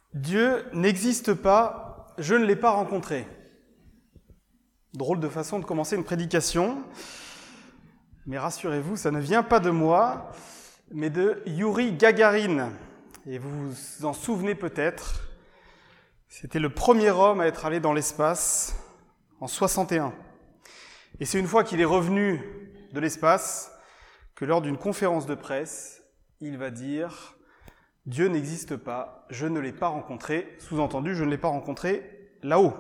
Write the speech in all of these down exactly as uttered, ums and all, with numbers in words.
Dieu n'existe pas, je ne l'ai pas rencontré. Drôle de façon de commencer une prédication, mais rassurez-vous, ça ne vient pas de moi, mais de Youri Gagarin. Et vous vous en souvenez peut-être, c'était le premier homme à être allé dans l'espace en soixante et un. Et c'est une fois qu'il est revenu de l'espace que lors d'une conférence de presse, il va dire « Dieu n'existe pas, je ne l'ai pas rencontré », sous-entendu, je ne l'ai pas rencontré là-haut.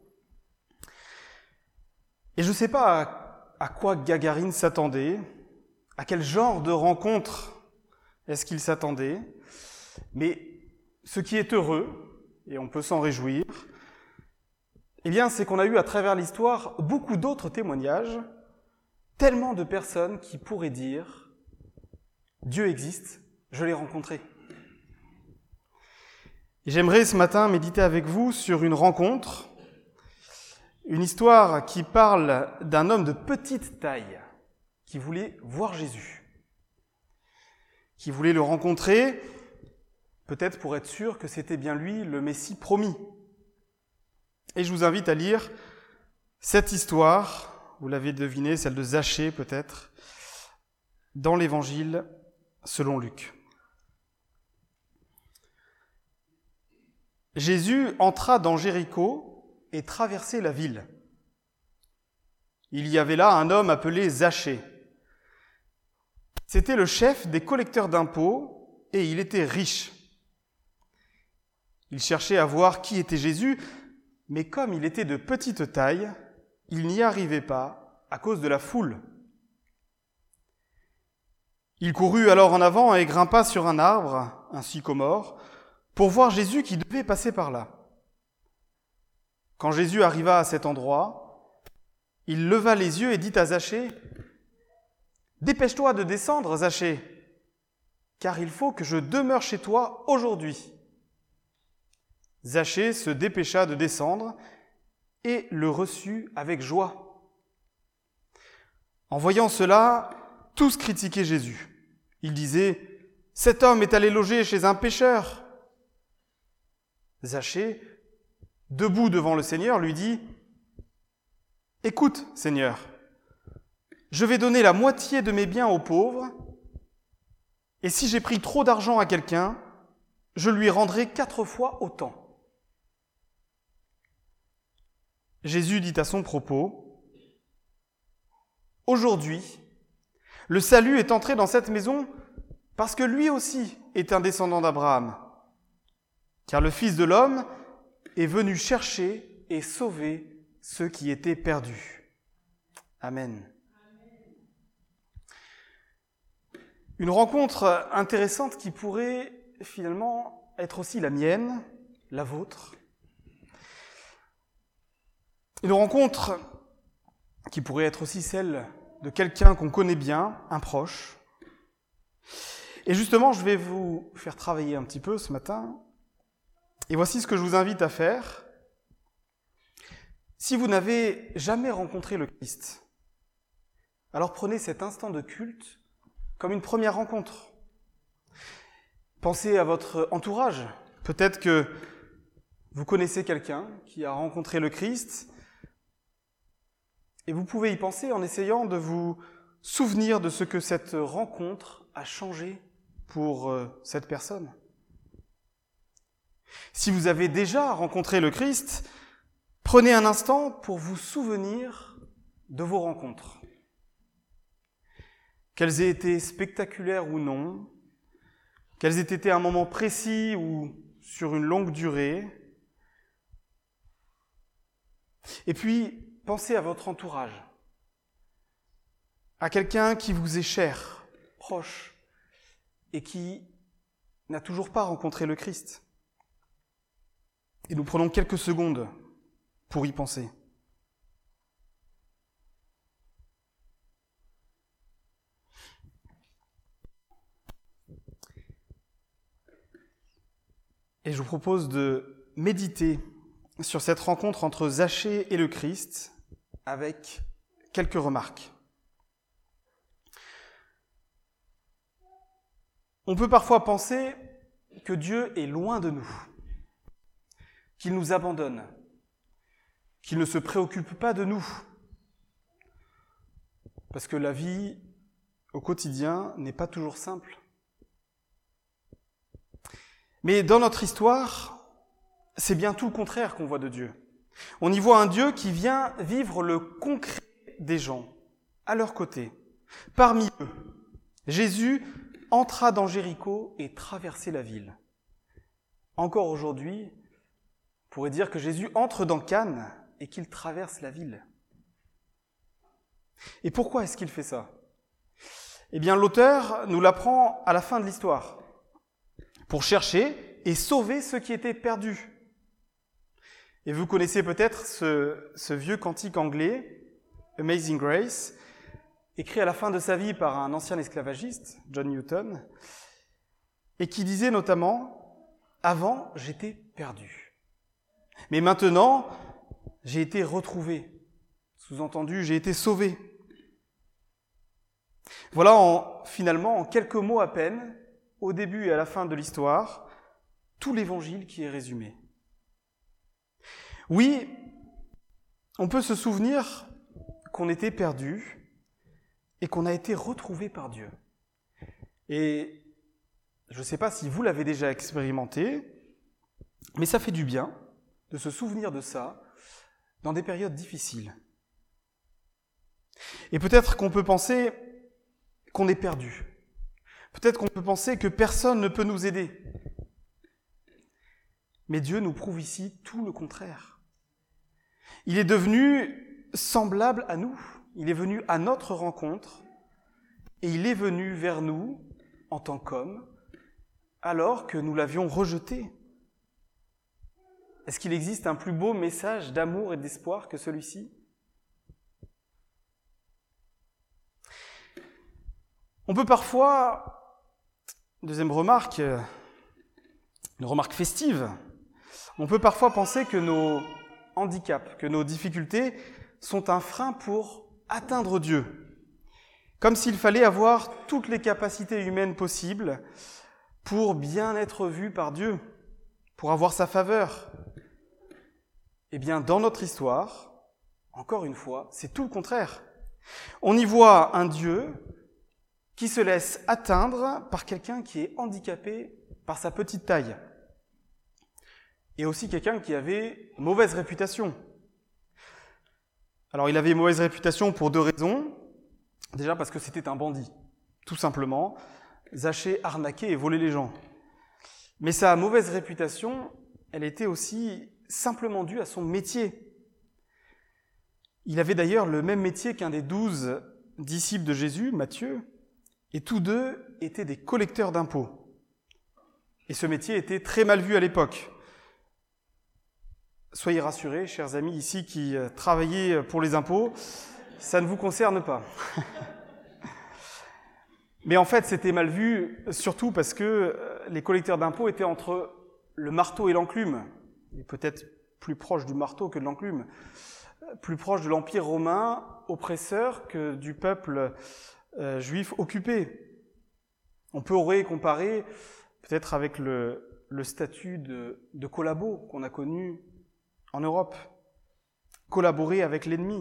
Et je ne sais pas à, à quoi Gagarine s'attendait, à quel genre de rencontre est-ce qu'il s'attendait, mais ce qui est heureux, et on peut s'en réjouir, eh bien, c'est qu'on a eu à travers l'histoire beaucoup d'autres témoignages, tellement de personnes qui pourraient dire « Dieu existe, je l'ai rencontré ». Et j'aimerais ce matin méditer avec vous sur une rencontre, une histoire qui parle d'un homme de petite taille qui voulait voir Jésus, qui voulait le rencontrer, peut-être pour être sûr que c'était bien lui le Messie promis. Et je vous invite à lire cette histoire, vous l'avez deviné, celle de Zachée peut-être, dans l'Évangile selon Luc. Jésus entra dans Jéricho et traversait la ville. Il y avait là un homme appelé Zachée. C'était le chef des collecteurs d'impôts et il était riche. Il cherchait à voir qui était Jésus, mais comme il était de petite taille, il n'y arrivait pas à cause de la foule. Il courut alors en avant et grimpa sur un arbre, un sycomore, pour voir Jésus qui devait passer par là. Quand Jésus arriva à cet endroit, il leva les yeux et dit à Zachée, « Dépêche-toi de descendre, Zachée, car il faut que je demeure chez toi aujourd'hui. » Zachée se dépêcha de descendre et le reçut avec joie. En voyant cela, tous critiquaient Jésus. Ils disaient, « Cet homme est allé loger chez un pécheur. » Zachée, debout devant le Seigneur, lui dit « Écoute, Seigneur, je vais donner la moitié de mes biens aux pauvres, et si j'ai pris trop d'argent à quelqu'un, je lui rendrai quatre fois autant. » Jésus dit à son propos « Aujourd'hui, le salut est entré dans cette maison parce que lui aussi est un descendant d'Abraham. Car le Fils de l'homme est venu chercher et sauver ceux qui étaient perdus. » Amen. Une rencontre intéressante qui pourrait finalement être aussi la mienne, la vôtre. Une rencontre qui pourrait être aussi celle de quelqu'un qu'on connaît bien, un proche. Et justement, je vais vous faire travailler un petit peu ce matin. Et voici ce que je vous invite à faire. Si vous n'avez jamais rencontré le Christ, alors prenez cet instant de culte comme une première rencontre. Pensez à votre entourage. Peut-être que vous connaissez quelqu'un qui a rencontré le Christ, et vous pouvez y penser en essayant de vous souvenir de ce que cette rencontre a changé pour cette personne. Si vous avez déjà rencontré le Christ, prenez un instant pour vous souvenir de vos rencontres. Qu'elles aient été spectaculaires ou non, qu'elles aient été à un moment précis ou sur une longue durée. Et puis, pensez à votre entourage, à quelqu'un qui vous est cher, proche, et qui n'a toujours pas rencontré le Christ. Et nous prenons quelques secondes pour y penser. Et je vous propose de méditer sur cette rencontre entre Zachée et le Christ avec quelques remarques. On peut parfois penser que Dieu est loin de nous. qu'il nous abandonne, qu'il ne se préoccupe pas de nous. Parce que la vie au quotidien n'est pas toujours simple. Mais dans notre histoire, c'est bien tout le contraire qu'on voit de Dieu. On y voit un Dieu qui vient vivre le concret des gens, à leur côté, parmi eux. Jésus entra dans Jéricho et traversait la ville. Encore aujourd'hui, on pourrait dire que Jésus entre dans Cannes et qu'il traverse la ville. Et pourquoi est-ce qu'il fait ça ? Eh bien, l'auteur nous l'apprend à la fin de l'histoire, pour chercher et sauver ceux qui étaient perdus. Et vous connaissez peut-être ce, ce vieux cantique anglais, Amazing Grace, écrit à la fin de sa vie par un ancien esclavagiste, John Newton, et qui disait notamment « Avant, j'étais perdu. Mais maintenant, j'ai été retrouvé. » Sous-entendu, j'ai été sauvé. Voilà en, finalement, en quelques mots à peine, au début et à la fin de l'histoire, tout l'évangile qui est résumé. Oui, on peut se souvenir qu'on était perdu et qu'on a été retrouvé par Dieu. Et je ne sais pas si vous l'avez déjà expérimenté, mais ça fait du bien de se souvenir de ça dans des périodes difficiles. Et peut-être qu'on peut penser qu'on est perdu. Peut-être qu'on peut penser que personne ne peut nous aider. Mais Dieu nous prouve ici tout le contraire. Il est devenu semblable à nous. Il est venu à notre rencontre et il est venu vers nous en tant qu'homme alors que nous l'avions rejeté. Est-ce qu'il existe un plus beau message d'amour et d'espoir que celui-ci ? On peut parfois, deuxième remarque, une remarque festive, on peut parfois penser que nos handicaps, que nos difficultés sont un frein pour atteindre Dieu, comme s'il fallait avoir toutes les capacités humaines possibles pour bien être vu par Dieu, pour avoir sa faveur. Eh bien, dans notre histoire, encore une fois, c'est tout le contraire. On y voit un Dieu qui se laisse atteindre par quelqu'un qui est handicapé par sa petite taille. Et aussi quelqu'un qui avait mauvaise réputation. Alors, il avait mauvaise réputation pour deux raisons. Déjà parce que c'était un bandit, tout simplement. Zaché, arnaquer et voler les gens. Mais sa mauvaise réputation, elle était aussi simplement due à son métier. Il avait d'ailleurs le même métier qu'un des douze disciples de Jésus, Matthieu, et tous deux étaient des collecteurs d'impôts. Et ce métier était très mal vu à l'époque. Soyez rassurés, chers amis ici qui travaillez pour les impôts, ça ne vous concerne pas. Mais en fait, c'était mal vu, surtout parce que les collecteurs d'impôts étaient entre le marteau et l'enclume, et peut-être plus proche du marteau que de l'enclume, plus proche de l'Empire romain oppresseur que du peuple euh, juif occupé. On pourrait comparer peut-être avec le, le statut de, de collabo qu'on a connu en Europe, collaborer avec l'ennemi.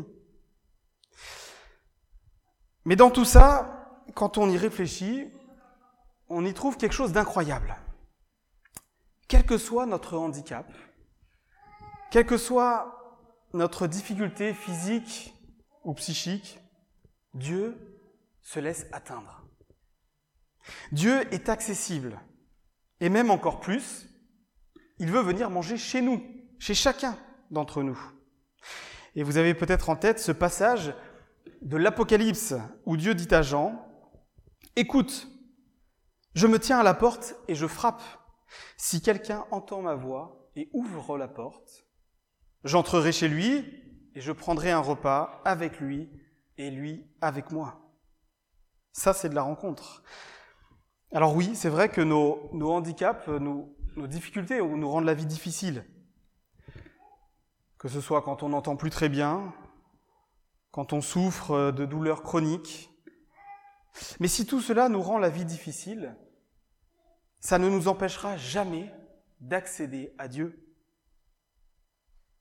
Mais dans tout ça, quand on y réfléchit, on y trouve quelque chose d'incroyable. Quel que soit notre handicap, quelle que soit notre difficulté physique ou psychique, Dieu se laisse atteindre. Dieu est accessible. Et même encore plus, il veut venir manger chez nous, chez chacun d'entre nous. Et vous avez peut-être en tête ce passage de l'Apocalypse où Dieu dit à Jean « Écoute, je me tiens à la porte et je frappe. Si quelqu'un entend ma voix et ouvre la porte, j'entrerai chez lui et je prendrai un repas avec lui et lui avec moi. » Ça, c'est de la rencontre. Alors oui, c'est vrai que nos, nos handicaps, nos, nos difficultés nous rendent la vie difficile. Que ce soit quand on n'entend plus très bien, quand on souffre de douleurs chroniques. Mais si tout cela nous rend la vie difficile, ça ne nous empêchera jamais d'accéder à Dieu.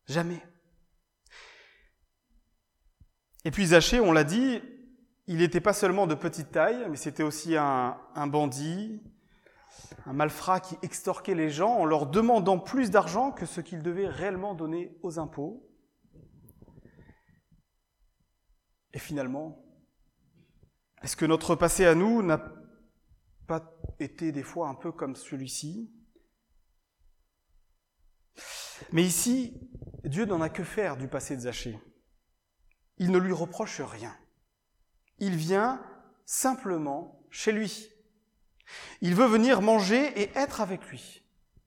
Jamais. Et puis Zachée, on l'a dit, il n'était pas seulement de petite taille, mais c'était aussi un, un bandit, un malfrat qui extorquait les gens en leur demandant plus d'argent que ce qu'ils devaient réellement donner aux impôts. Et finalement, est-ce que notre passé à nous n'a pas été des fois un peu comme celui-ci ? Mais ici, Dieu n'en a que faire du passé de Zachée. Il ne lui reproche rien. Il vient simplement chez lui. Il veut venir manger et être avec lui.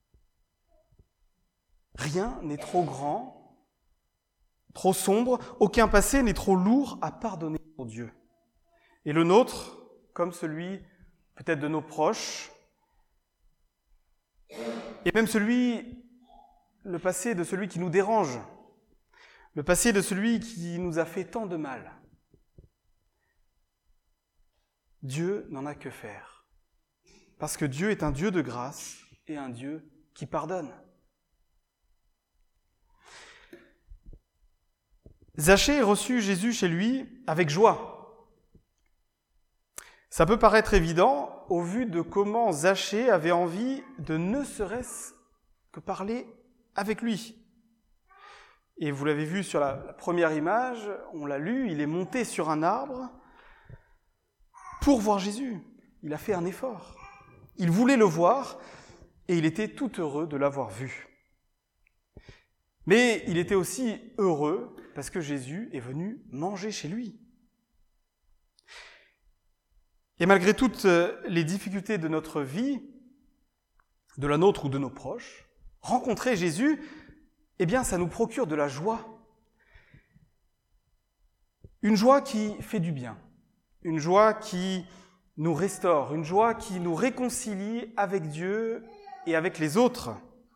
Rien n'est trop grand, trop sombre, aucun passé n'est trop lourd à pardonner pour Dieu. Et le nôtre, comme celui peut-être de nos proches, et même celui, le passé de celui qui nous dérange, le passé de celui qui nous a fait tant de mal. Dieu n'en a que faire. Parce que Dieu est un Dieu de grâce et un Dieu qui pardonne. Zachée reçut Jésus chez lui avec joie. Ça peut paraître évident au vu de comment Zachée avait envie de ne serait-ce que parler avec lui. Et vous l'avez vu sur la, la première image, on l'a lu, il est monté sur un arbre pour voir Jésus. Il a fait un effort. Il voulait le voir et il était tout heureux de l'avoir vu. Mais il était aussi heureux parce que Jésus est venu manger chez lui. Et malgré toutes les difficultés de notre vie, de la nôtre ou de nos proches, rencontrer Jésus, eh bien, ça nous procure de la joie. Une joie qui fait du bien. Une joie qui nous restaure. Une joie qui nous réconcilie avec Dieu et avec les autres.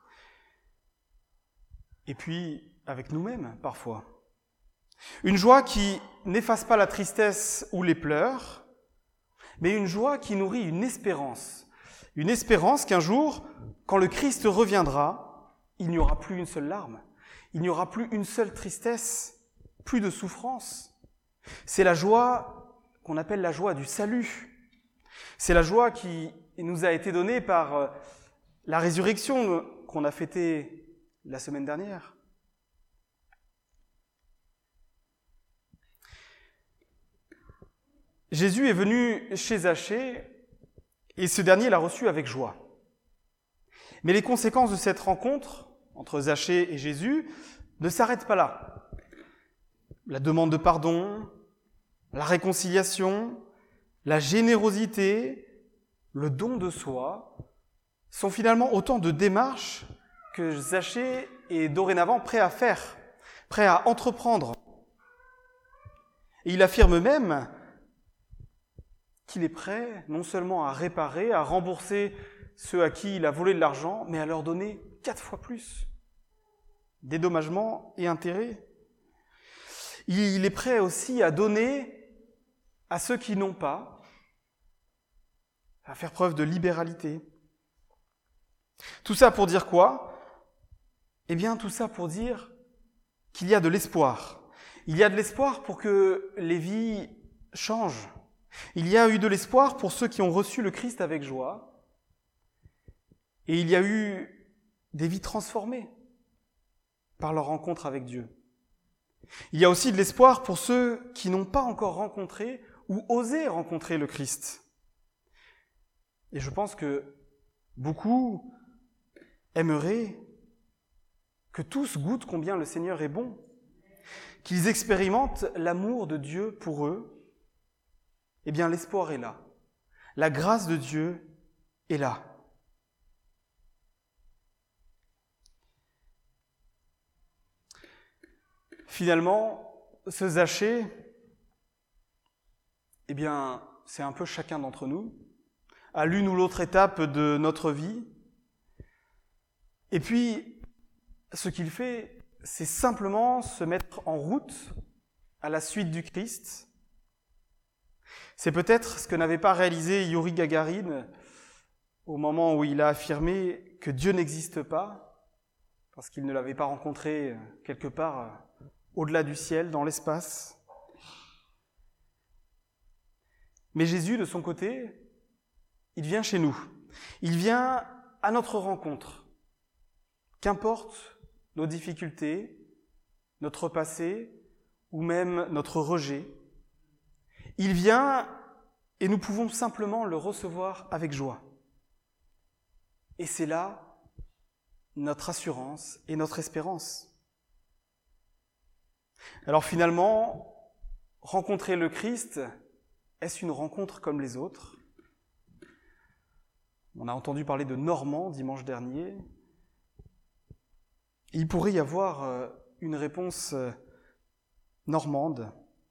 Et puis, avec nous-mêmes, parfois. Une joie qui n'efface pas la tristesse ou les pleurs, mais une joie qui nourrit une espérance. Une espérance qu'un jour, quand le Christ reviendra, il n'y aura plus une seule larme, il n'y aura plus une seule tristesse, plus de souffrance. C'est la joie qu'on appelle la joie du salut. C'est la joie qui nous a été donnée par la résurrection qu'on a fêtée la semaine dernière. Jésus est venu chez Zachée et ce dernier l'a reçu avec joie. Mais les conséquences de cette rencontre entre Zachée et Jésus ne s'arrêtent pas là. La demande de pardon, la réconciliation, la générosité, le don de soi sont finalement autant de démarches que Zachée est dorénavant prêt à faire, prêt à entreprendre. Et il affirme même qu'il est prêt non seulement à réparer, à rembourser ceux à qui il a volé de l'argent, mais à leur donner quatre fois plus. Dédommagement et intérêt. Il est prêt aussi à donner à ceux qui n'ont pas, à faire preuve de libéralité. Tout ça pour dire quoi ? Eh bien, tout ça pour dire qu'il y a de l'espoir. Il y a de l'espoir pour que les vies changent. Il y a eu de l'espoir pour ceux qui ont reçu le Christ avec joie. Et il y a eu des vies transformées par leur rencontre avec Dieu. Il y a aussi de l'espoir pour ceux qui n'ont pas encore rencontré ou osé rencontrer le Christ. Et je pense que beaucoup aimeraient que tous goûtent combien le Seigneur est bon, qu'ils expérimentent l'amour de Dieu pour eux. Eh bien, l'espoir est là. La grâce de Dieu est là. Finalement, ce Zachée, eh bien, c'est un peu chacun d'entre nous, à l'une ou l'autre étape de notre vie. Et puis, ce qu'il fait, c'est simplement se mettre en route à la suite du Christ. C'est peut-être ce que n'avait pas réalisé Youri Gagarin au moment où il a affirmé que Dieu n'existe pas, parce qu'il ne l'avait pas rencontré quelque part au-delà du ciel, dans l'espace. Mais Jésus, de son côté, il vient chez nous. Il vient à notre rencontre. Qu'importe nos difficultés, notre passé ou même notre rejet, il vient et nous pouvons simplement le recevoir avec joie. Et c'est là notre assurance et notre espérance. Alors finalement, rencontrer le Christ, est-ce une rencontre comme les autres ? On a entendu parler de Normand dimanche dernier. Il pourrait y avoir une réponse normande,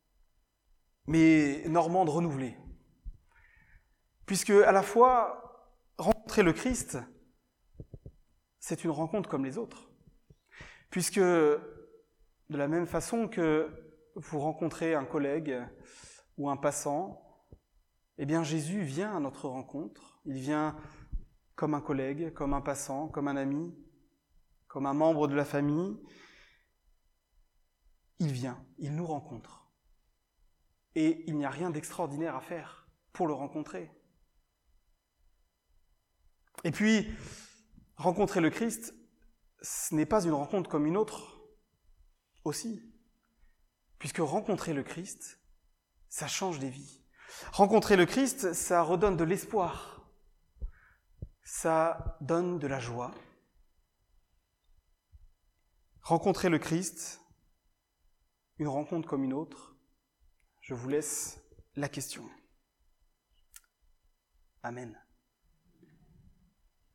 mais normande renouvelée. Puisque à la fois, rencontrer le Christ, c'est une rencontre comme les autres. Puisque de la même façon que vous rencontrez un collègue ou un passant, eh bien Jésus vient à notre rencontre. Il vient comme un collègue, comme un passant, comme un ami, comme un membre de la famille. Il vient, il nous rencontre. Et il n'y a rien d'extraordinaire à faire pour le rencontrer. Et puis, rencontrer le Christ, ce n'est pas une rencontre comme une autre aussi. Puisque rencontrer le Christ, ça change des vies. Rencontrer le Christ, ça redonne de l'espoir. Ça donne de la joie. Rencontrer le Christ, une rencontre comme une autre, je vous laisse la question. Amen.